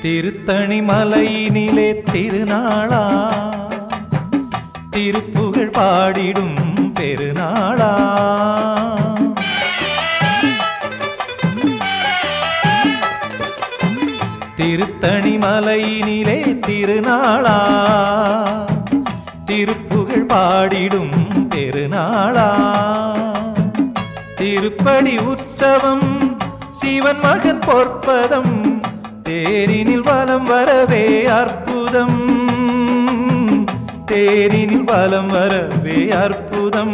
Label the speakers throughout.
Speaker 1: திருத்தணி மலையினிலே திருநாளா, திருப்புகழ் பாடிடும் பெருநாளா. திருத்தணி மலையினிலே திருநாளா, திருப்புகழ் பாடிடும் பெருநாளா. திருப்படி உற்சவம் சிவன் மகன் பொற்பதம், தேரினில் வலம் வரவே அற்புதம், தேரினில் வலம் வரவே அற்புதம்.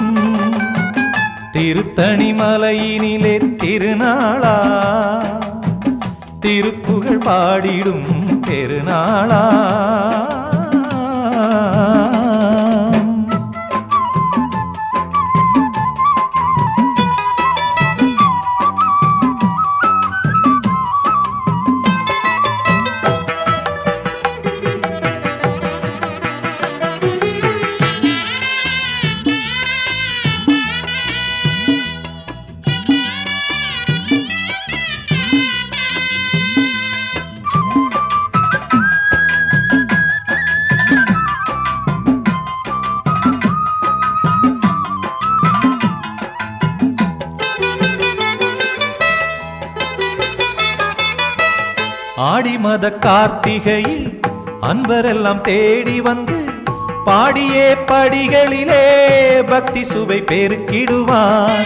Speaker 1: திருத்தணி மலையினிலே திருநாளா, திருப்புகழ் பாடிடும் பெருநாளா. ஆடி மத கார்த்திகையில் அன்பரெல்லாம் தேடி வந்து பாடியே படிகளிலே பக்தி சுவை பெருக்கிடுவார்.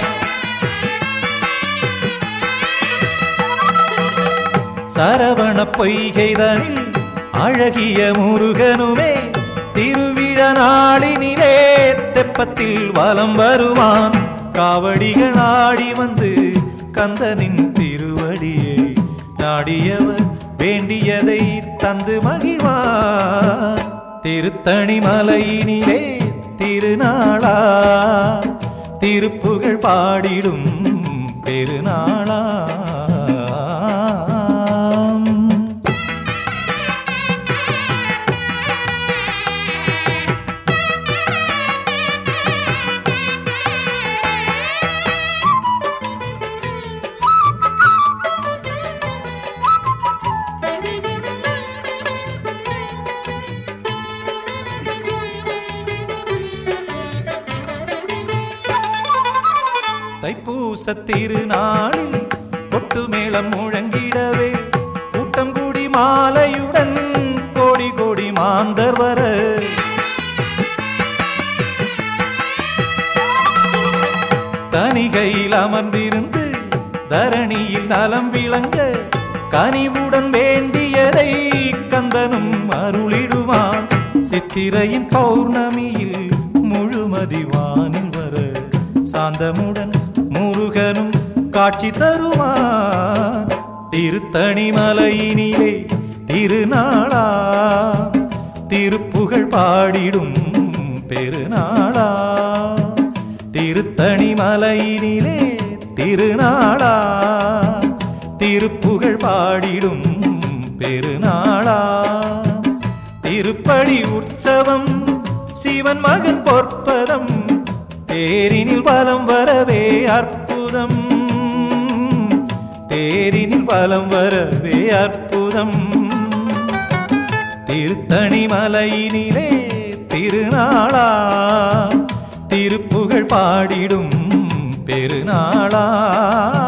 Speaker 1: சரவண பொய்கைதனில் அழகிய முருகனுமே திருவிழா நாளினிலே தெப்பத்தில் வலம் வருவான். காவடிகள் ஆடி வந்து கந்தனின் திருவடியை நாடியவர் வேண்டியதை தந்து மகிழ்வார். திருத்தணி மலையினிலே திருநாளா, திருப்புகழ் பாடிடும் பெருநாளா. தைப்பூச திருநாளில் கொட்டு மேளம் முழங்கிடவே கூட்டம் கூடி மாலையுடன் கோடி கோடி மாந்தர் வர, தனிகையில் அமர்ந்திருந்து தரணியில் நலம் விளங்க கனிவுடன் வேண்டியதை கந்தனும் அருளிடுவான். சித்திரையின் பௌர்ணமியில் முழுமதி வானில் வர சாந்தமுடன் முருகனும் காட்சி தருவான். திருத்தணி மலையினிலே திருநாளா, திருப்புகழ் பாடிடும் பெருநாளா. திருத்தணி மலையினிலே திருநாளா, திருப்புகழ் பாடிடும் பெருநாளா. திருப்படி உற்சவம் சிவன் மகன் பொற்பதம், தேரினில் வலம் வரவே அற்புதம், தேரினில் வலம் வரவே அற்புதம். திருத்தணி மலையினிலே திருநாளா, திருப்புகழ் பாடிடும் பெருநாளா.